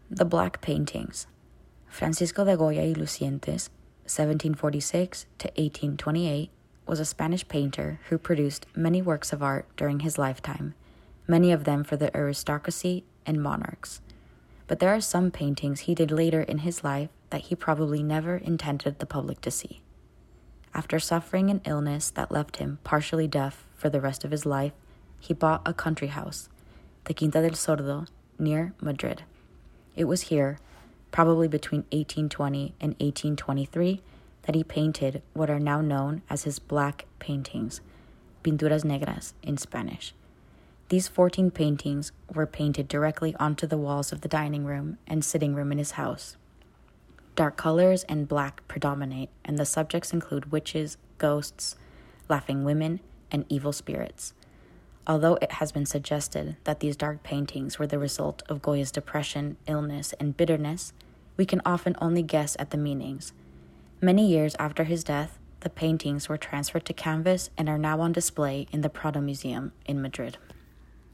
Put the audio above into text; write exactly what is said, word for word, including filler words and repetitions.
The Black Paintings. Francisco de Goya y Lucientes, seventeen forty-six to eighteen twenty-eight, was a Spanish painter who produced many works of art during his lifetime, many of them for the aristocracy and monarchs. But there are some paintings he did later in his life that he probably never intended the public to see. After suffering an illness that left him partially deaf for the rest of his life, he bought a country house, the Quinta del Sordo, near Madrid. It was here, probably between eighteen twenty and eighteen twenty-three, that he painted what are now known as his black paintings, pinturas negras in Spanish. These fourteen paintings were painted directly onto the walls of the dining room and sitting room in his house. Dark colors and black predominate, and the subjects include witches, ghosts, laughing women, and evil spirits. Although it has been suggested that these dark paintings were the result of Goya's depression, illness, and bitterness, we can often only guess at the meanings. Many years after his death, the paintings were transferred to canvas and are now on display in the Prado Museum in Madrid.